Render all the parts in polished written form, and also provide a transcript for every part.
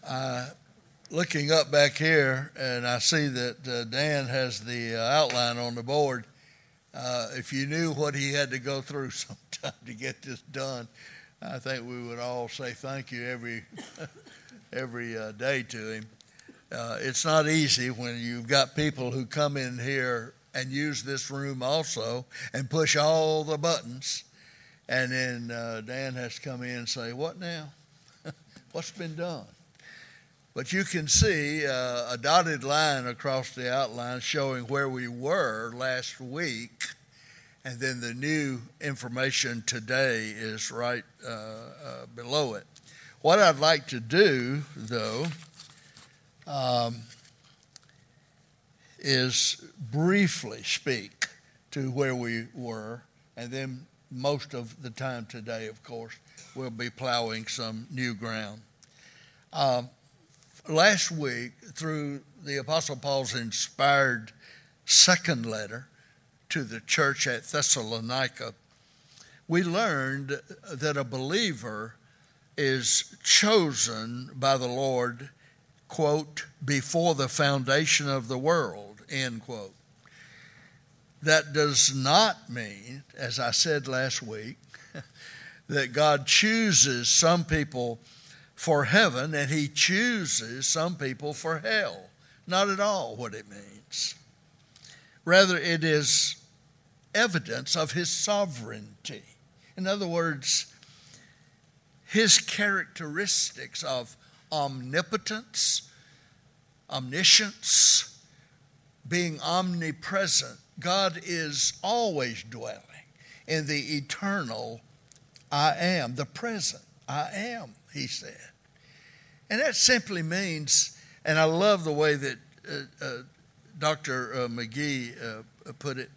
Looking up back here, and I see that Dan has the outline on the board. If you knew what he had to go through sometime to get this done, I think we would all say thank you every day to him. It's not easy when you've got people who come in here and use this room also and push all the buttons, and then Dan has to come in and say, "What now? What's been done?" But you can see a dotted line across the outline showing where we were last week, and then the new information today is right below it. What I'd like to do, though, is briefly speak to where we were, and then most of the time today, of course, we'll be plowing some new ground. Last week, through the Apostle Paul's inspired second letter to the church at Thessalonica, we learned that a believer is chosen by the Lord, quote, before the foundation of the world, end quote. That does not mean, as I said last week, that God chooses some people for heaven and he chooses some people for hell. Not at all what it means. Rather, it is evidence of his sovereignty. In other words, his characteristics of omnipotence, omniscience, being omnipresent. God is always dwelling in the eternal I am, the present I am, he said. And that simply means, and I love the way that Dr. McGee put it,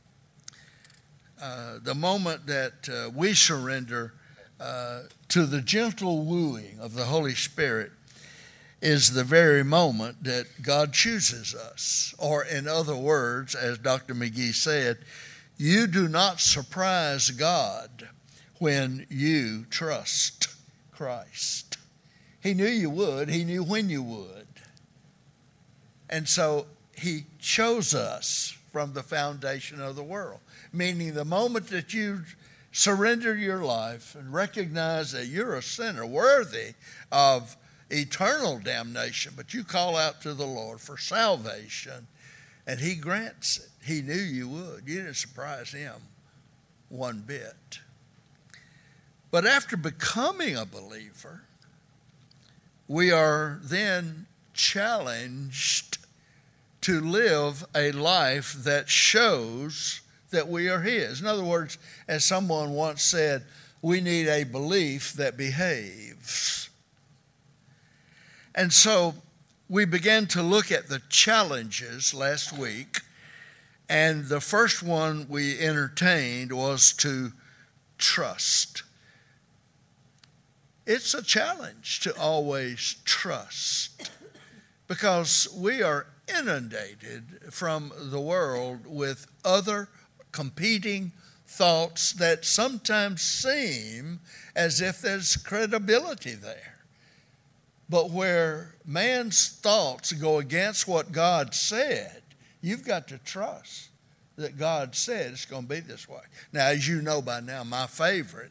the moment that we surrender to the gentle wooing of the Holy Spirit is the very moment that God chooses us. Or in other words, as Dr. McGee said, you do not surprise God when you trust Christ. He knew you would. He knew when you would. And so he chose us from the foundation of the world, meaning the moment that you surrender your life and recognize that you're a sinner worthy of eternal damnation, but you call out to the Lord for salvation, and he grants it. He knew you would. You didn't surprise him one bit. But after becoming a believer, we are then challenged to live a life that shows that we are his. In other words, as someone once said, we need a belief that behaves. And so we began to look at the challenges last week, and the first one we entertained was to trust. It's a challenge to always trust because we are inundated from the world with other competing thoughts that sometimes seem as if there's credibility there. But where man's thoughts go against what God said, you've got to trust that God said it's going to be this way. Now, as you know by now, my favorite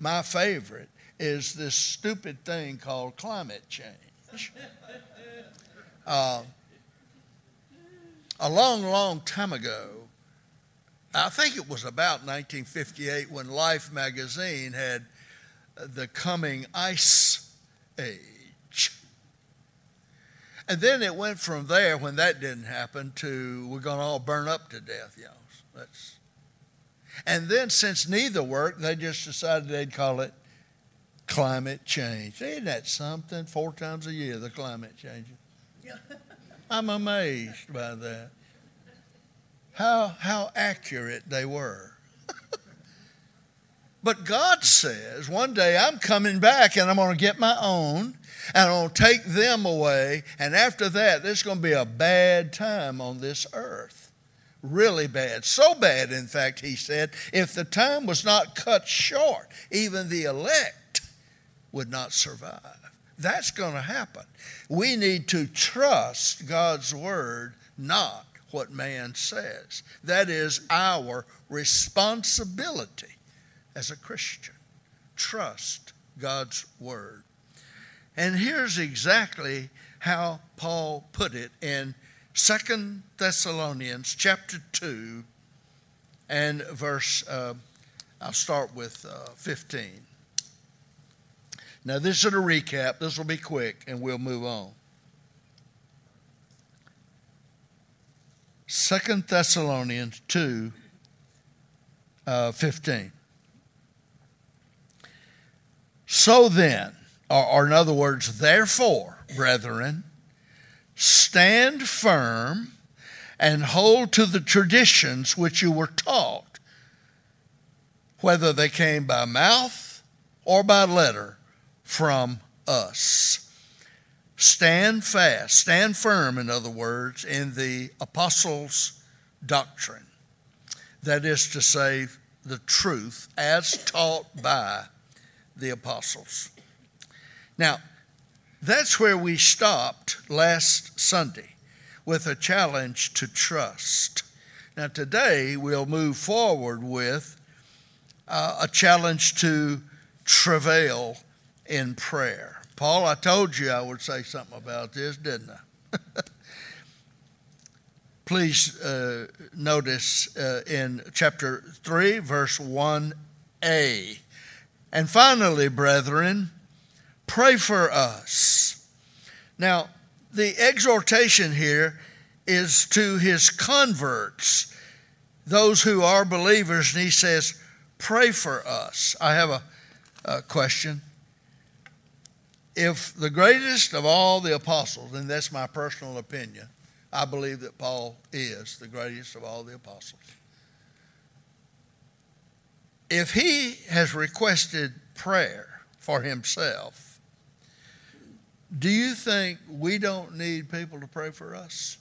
is this stupid thing called climate change. A long time ago, I think it was about 1958 when Life magazine had the coming ice age. And then it went from there, when that didn't happen, to we're going to all burn up to death, y'all. And then since neither worked, they just decided they'd call it climate change. Isn't that something? 4 times a year, the climate changing. I'm amazed by that. How accurate they were. But God says, one day I'm coming back and I'm going to get my own and I'm going to take them away. And after that, there's going to be a bad time on this earth. Really bad. So bad, in fact, he said, if the time was not cut short, even the elect would not survive. That's going to happen. We need to trust God's word, not what man says. That is our responsibility as a Christian. Trust God's word. And here's exactly how Paul put it in 2 Thessalonians chapter 2 and verse, I'll start with 15. Now this is a recap. This will be quick and we'll move on. 2 Thessalonians 2, 15. So then, or in other words, therefore, brethren, stand firm and hold to the traditions which you were taught, whether they came by mouth or by letter from us. Stand fast, stand firm, in other words, in the apostles' doctrine. That is to say, the truth as taught by the apostles. Now, that's where we stopped last Sunday with a challenge to trust. Now, today we'll move forward with a challenge to travail in prayer. Paul, I told you I would say something about this, didn't I? Please notice in chapter 3, verse 1a. And finally, brethren, pray for us. Now, the exhortation here is to his converts, those who are believers, and he says, pray for us. I have a question. If the greatest of all the apostles, and that's my personal opinion, I believe that Paul is the greatest of all the apostles. If he has requested prayer for himself, do you think we don't need people to pray for us?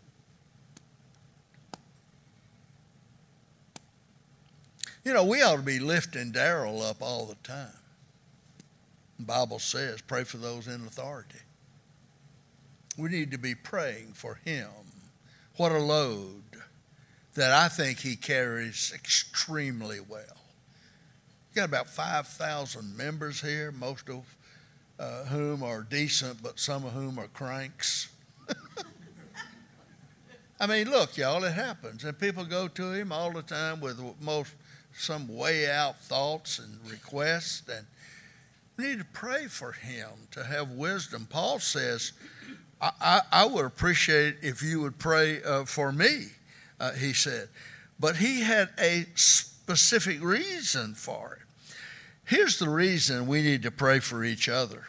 You know, we ought to be lifting Darrell up all the time. The Bible says, pray for those in authority. We need to be praying for him. What a load that I think he carries extremely well. You got about 5,000 members here, most of whom are decent, but some of whom are cranks. I mean, look, y'all, it happens. And people go to him all the time with some way out thoughts and requests. And we need to pray for him to have wisdom. Paul says, I would appreciate if you would pray for me, he said. But he had a specific reason for it. Here's the reason we need to pray for each other.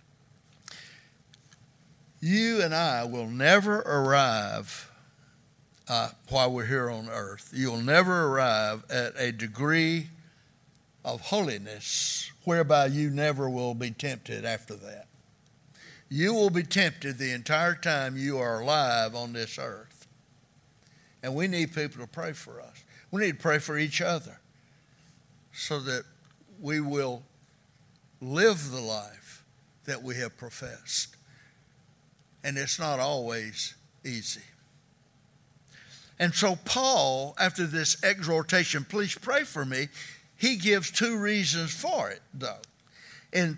You and I will never arrive while we're here on earth. You'll never arrive at a degree of holiness whereby you never will be tempted after that. You will be tempted the entire time you are alive on this earth. And we need people to pray for us. We need to pray for each other so that we will live the life that we have professed. And it's not always easy. And so Paul, after this exhortation, please pray for me, he gives two reasons for it, though. In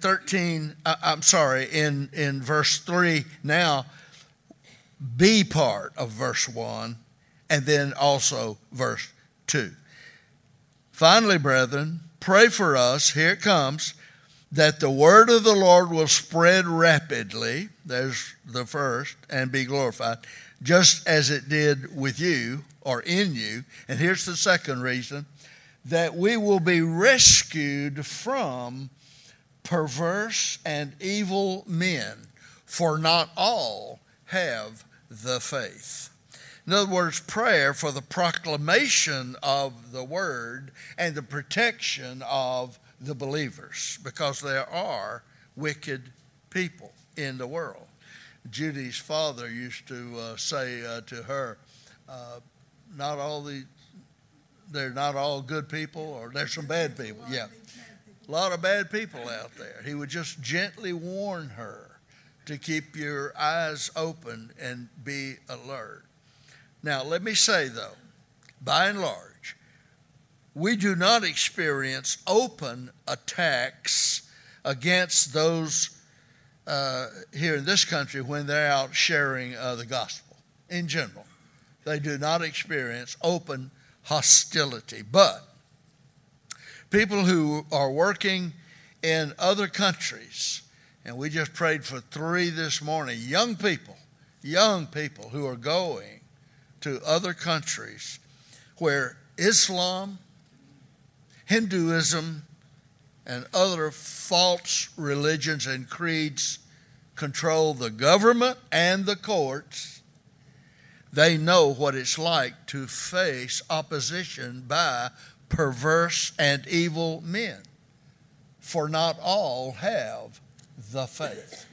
verse 3 now, B part of verse 1, and then also verse 2. Finally, brethren, pray for us, here it comes, that the word of the Lord will spread rapidly, there's the first, and be glorified, just as it did with you, or in you. And here's the second reason, that we will be rescued from perverse and evil men, for not all have the faith. In other words, prayer for the proclamation of the word and the protection of the believers, because there are wicked people in the world. Judy's father used to say to her, they're not all good people, or there's some bad people. Yeah, a lot of bad people out there. He would just gently warn her to keep your eyes open and be alert. Now, let me say, though, by and large, we do not experience open attacks against those here in this country when they're out sharing the gospel. In general, they do not experience open hostility. But people who are working in other countries, and we just prayed for 3 this morning, young people who are going to other countries where Islam, Hinduism, and other false religions and creeds control the government and the courts. They know what it's like to face opposition by perverse and evil men, for not all have the faith.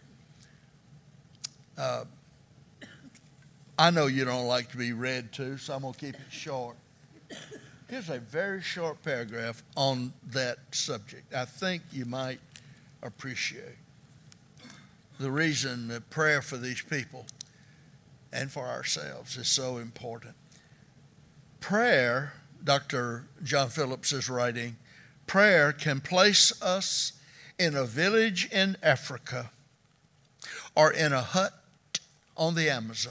I know you don't like to be read to, so I'm going to keep it short. Here's a very short paragraph on that subject. I think you might appreciate the reason that prayer for these people and for ourselves is so important. Prayer, Dr. John Phillips is writing, prayer can place us in a village in Africa or in a hut on the Amazon.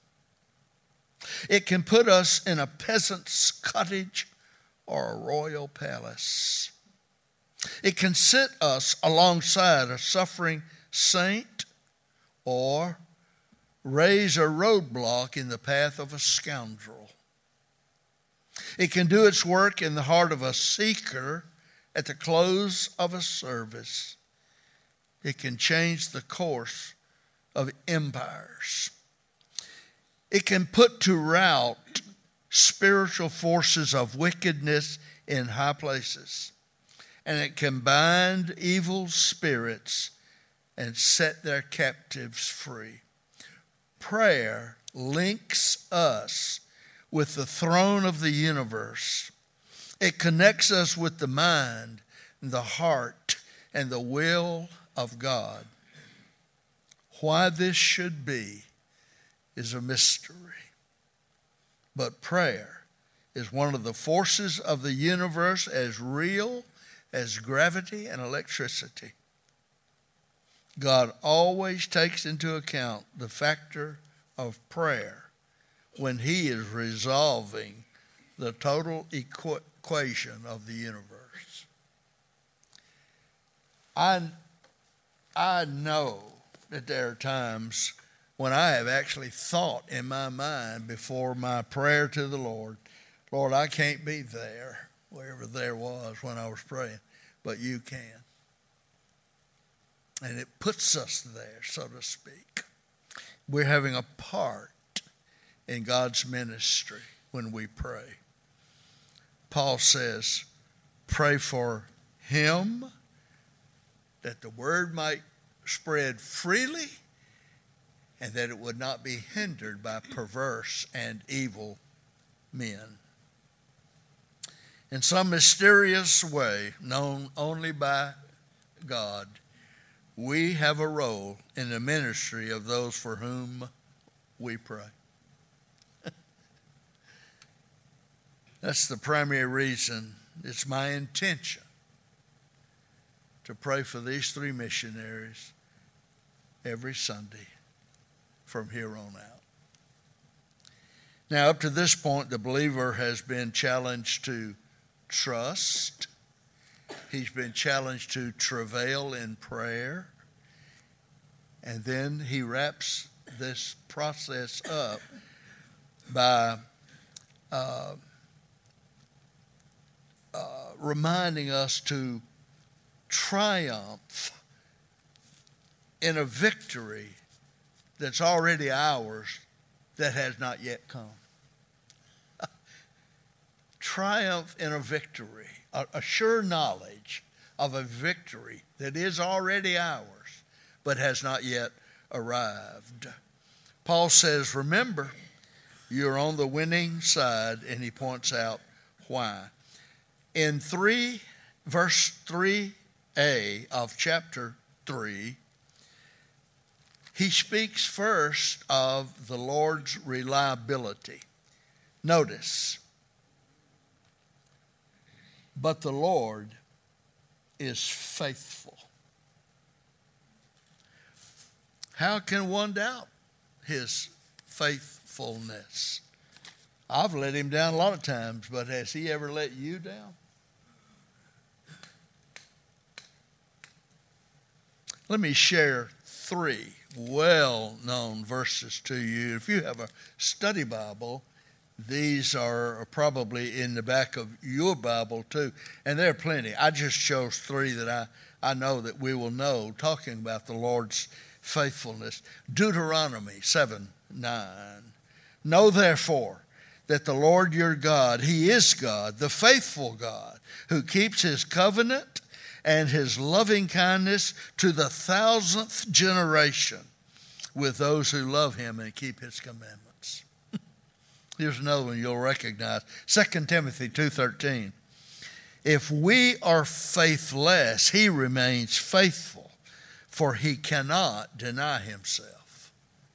It can put us in a peasant's cottage or a royal palace. It can sit us alongside a suffering saint or raise a roadblock in the path of a scoundrel. It can do its work in the heart of a seeker at the close of a service. It can change the course of empires. It can put to rout spiritual forces of wickedness in high places. And it can bind evil spirits and set their captives free. Prayer links us with the throne of the universe. It connects us with the mind, the heart, and the will of God. Why this should be is a mystery. But prayer is one of the forces of the universe as real as gravity and electricity. God always takes into account the factor of prayer when he is resolving the total equation of the universe. I know that there are times when I have actually thought in my mind before my prayer to the Lord, Lord, I can't be there, wherever there was when I was praying, but you can. And it puts us there, so to speak. We're having a part in God's ministry when we pray. Paul says, pray for him that the word might spread freely and that it would not be hindered by perverse and evil men. In some mysterious way, known only by God, we have a role in the ministry of those for whom we pray. That's the primary reason. It's my intention to pray for these 3 missionaries every Sunday from here on out. Now, up to this point, the believer has been challenged to trust. He's been challenged to travail in prayer. And then he wraps this process up by reminding us to triumph in a victory that's already ours that has not yet come. Triumph in a victory, a sure knowledge of a victory that is already ours but has not yet arrived. Paul says, remember, you're on the winning side, and he points out why. In verse 3a of chapter 3, he speaks first of the Lord's reliability. Notice, but the Lord is faithful. How can one doubt his faithfulness? I've let him down a lot of times, but has he ever let you down? Let me share 3 well-known verses to you. If you have a study Bible, these are probably in the back of your Bible too. And there are plenty. I just chose 3 that I know that we will know, talking about the Lord's faithfulness. Deuteronomy 7:9. Know therefore that the Lord your God, he is God, the faithful God, who keeps his covenant and his loving kindness to the 1,000th generation with those who love him and keep his commandments. Here's another one you'll recognize. 2 Timothy 2:13. If we are faithless, he remains faithful, for he cannot deny himself.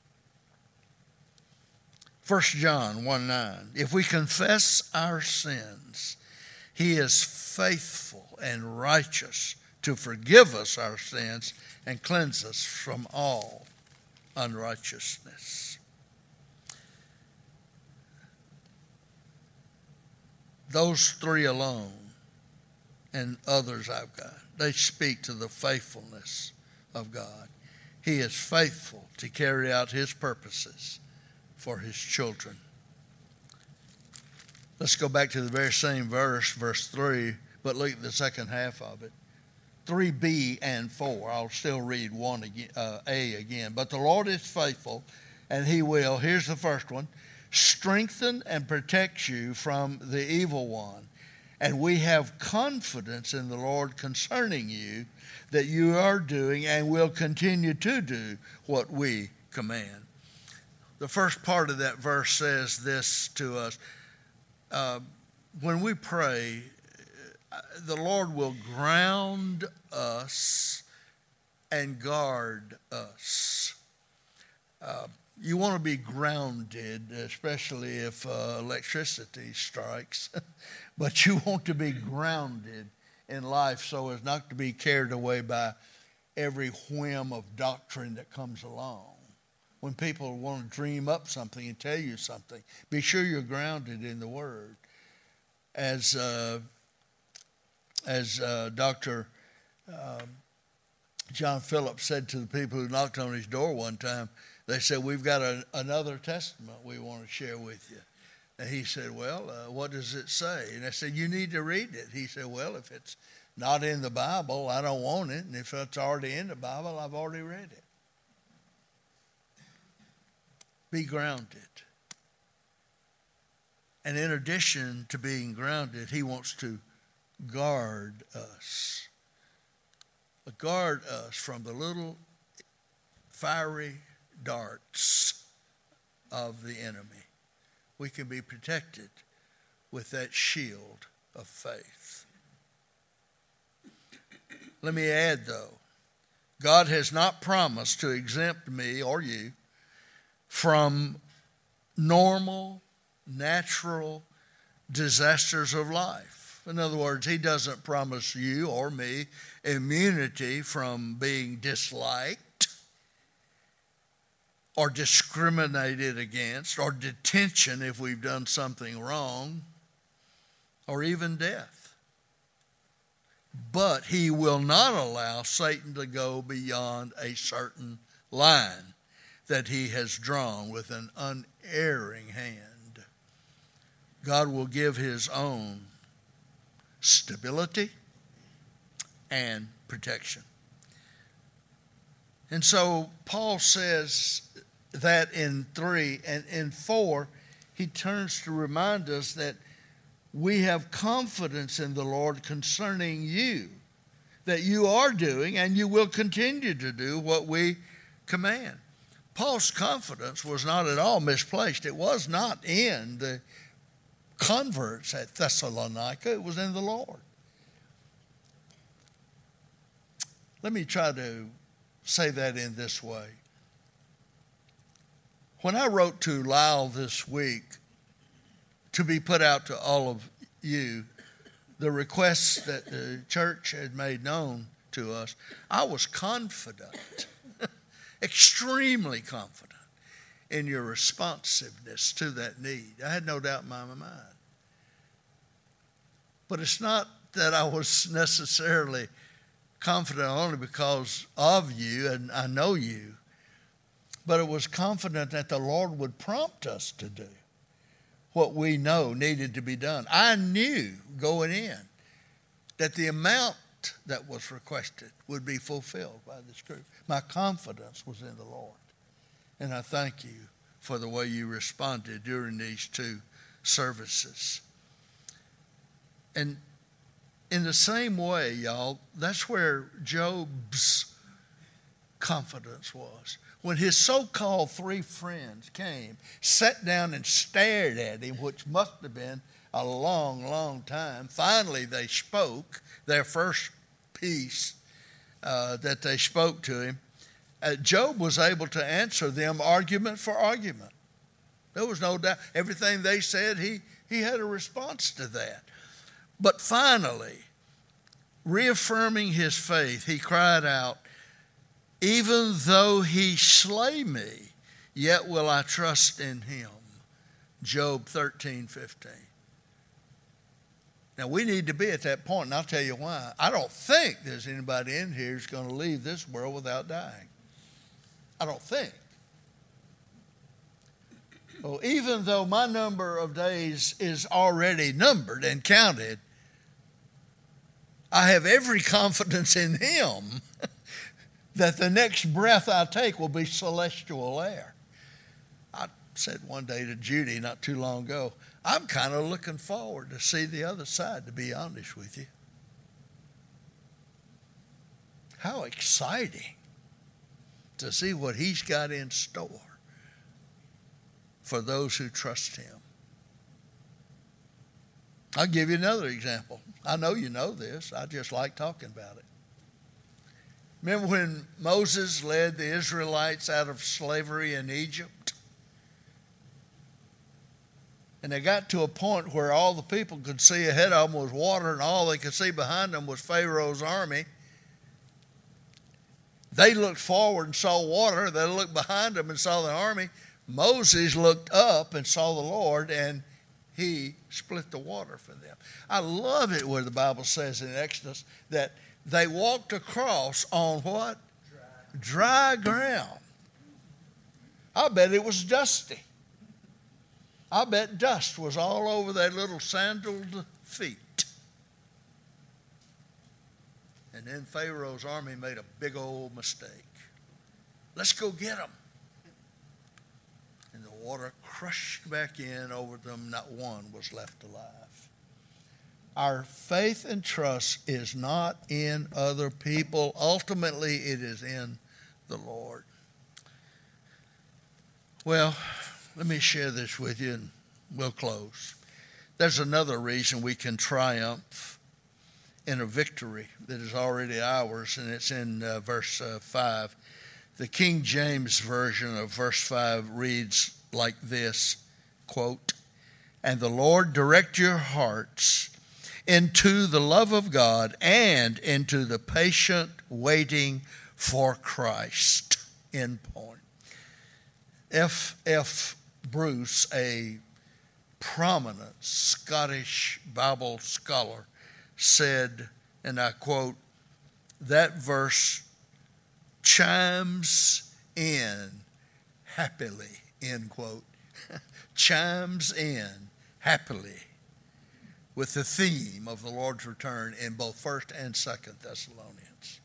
1 John 1:9. If we confess our sins, he is faithful and righteous to forgive us our sins and cleanse us from all unrighteousness. Those 3 alone and others I've got, they speak to the faithfulness of God. He is faithful to carry out his purposes for his children. Let's go back to the very same verse, verse 3, but look at the second half of it. 3b and 4. I'll still read 1a again. But the Lord is faithful, and he will, here's the first one, strengthen and protect you from the evil one. And we have confidence in the Lord concerning you, that you are doing and will continue to do what we command. The first part of that verse says this to us. When we pray, the Lord will ground us and guard us. You want to be grounded, especially if electricity strikes, but you want to be grounded in life so as not to be carried away by every whim of doctrine that comes along. When people want to dream up something and tell you something, be sure you're grounded in the Word. As Dr. John Phillips said to the people who knocked on his door one time, they said, we've got another testament we want to share with you. And he said, well, what does it say? And I said, you need to read it. He said, well, if it's not in the Bible, I don't want it. And if it's already in the Bible, I've already read it. Be grounded. And in addition to being grounded, he wants to guard us. Guard us from the little fiery darts of the enemy. We can be protected with that shield of faith. Let me add, though, God has not promised to exempt me or you from normal, natural disasters of life. In other words, he doesn't promise you or me immunity from being disliked or discriminated against or detention if we've done something wrong or even death. But he will not allow Satan to go beyond a certain line that he has drawn with an unerring hand. God will give his own stability and protection. And so Paul says that in 3, and in 4, he turns to remind us that we have confidence in the Lord concerning you, that you are doing and you will continue to do what we command. Paul's confidence was not at all misplaced. It was not in the converts at Thessalonica. It was in the Lord. Let me try to say that in this way. When I wrote to Lyle this week to be put out to all of you, the requests that the church had made known to us, I was confident, extremely confident in your responsiveness to that need. I had no doubt in my mind. But it's not that I was necessarily confident only because of you, and I know you, but it was confident that the Lord would prompt us to do what we know needed to be done. I knew going in that the amount that was requested would be fulfilled by this group. My confidence was in the Lord. And I thank you for the way you responded during these two services. And in the same way, y'all, that's where Job's confidence was. When his so-called three friends came, sat down and stared at him, which must have been a long, long time, finally they spoke their first piece that they spoke to him. Job was able to answer them argument for argument. There was no doubt. Everything they said, he had a response to that. But finally, reaffirming his faith, he cried out, "Even though he slay me, yet will I trust in him." Job 13:15. Now, we need to be at that point, and I'll tell you why. I don't think there's anybody in here who's going to leave this world without dying. I don't think. Well, even though my number of days is already numbered and counted, I have every confidence in him that the next breath I take will be celestial air. I said one day to Judy not too long ago, I'm kind of looking forward to see the other side, to be honest with you. How exciting to see what he's got in store for those who trust him. I'll give you another example. I know you know this. I just like talking about it. Remember when Moses led the Israelites out of slavery in Egypt? And they got to a point where all the people could see ahead of them was water, and all they could see behind them was Pharaoh's army. They looked forward and saw water. They looked behind them and saw the army. Moses looked up and saw the Lord, and he split the water for them. I love it where the Bible says in Exodus that they walked across on what? Dry ground. I bet it was dusty. I bet dust was all over their little sandaled feet. And then Pharaoh's army made a big old mistake. Let's go get them. And the water crushed back in over them. Not one was left alive. Our faith and trust is not in other people. Ultimately, it is in the Lord. Well, let me share this with you and we'll close. There's another reason we can triumph in a victory that is already ours, and it's in verse 5. The King James Version of verse 5 reads like this, quote, "And the Lord direct your hearts into the love of God and into the patient waiting for Christ," end point. F. Bruce, a prominent Scottish Bible scholar, said, and I quote, "That verse chimes in happily," end quote, chimes in happily with the theme of the Lord's return in both 1st and 2nd Thessalonians.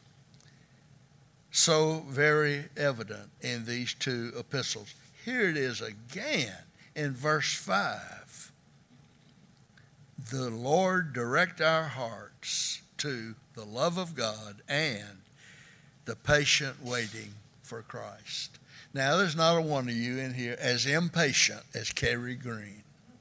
So very evident in these two epistles. Here it is again in verse 5. The Lord direct our hearts to the love of God and the patient waiting for Christ. Now, there's not a one of you in here as impatient as Carrie Green.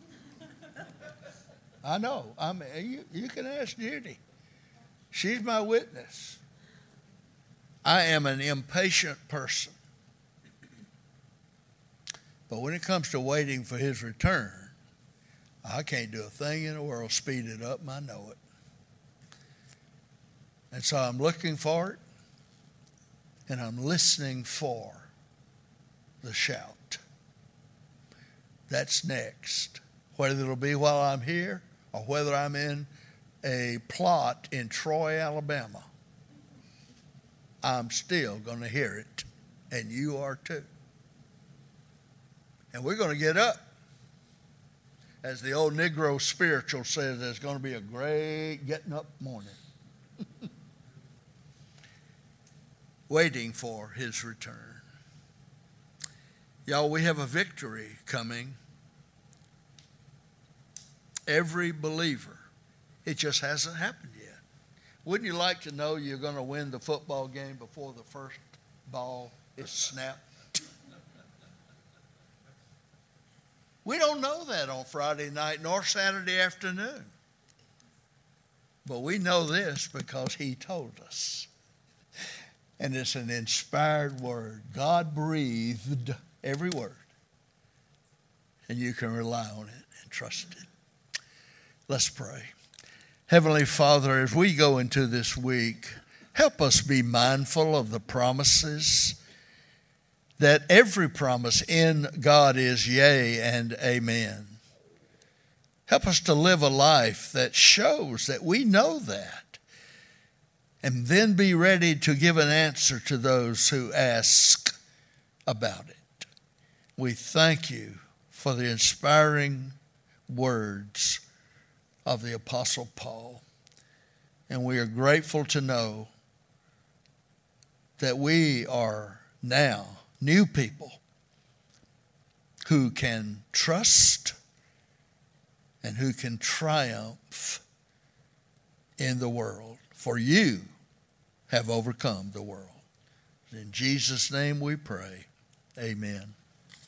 I know. I mean, you can ask Judy. She's my witness. I am an impatient person. But when it comes to waiting for his return, I can't do a thing in the world speed it up, and I know it. And so I'm looking for it, and I'm listening for the shout. That's next. Whether it'll be while I'm here or whether I'm in a plot in Troy, Alabama, I'm still going to hear it, and you are too. And we're going to get up. As the old Negro spiritual says, there's going to be a great getting up morning. Waiting for his return. Y'all, we have a victory coming. Every believer. It just hasn't happened yet. Wouldn't you like to know you're going to win the football game before the first ball is snapped? We don't know that on Friday night nor Saturday afternoon. But we know this because he told us. And it's an inspired word. God breathed every word. And you can rely on it and trust it. Let's pray. Heavenly Father, as we go into this week, help us be mindful of the promises, that every promise in God is yea and amen. Help us to live a life that shows that we know that, and then be ready to give an answer to those who ask about it. We thank you for the inspiring words of the Apostle Paul, and we are grateful to know that we are now new people who can trust and who can triumph in the world. For you have overcome the world. In Jesus' name we pray. Amen.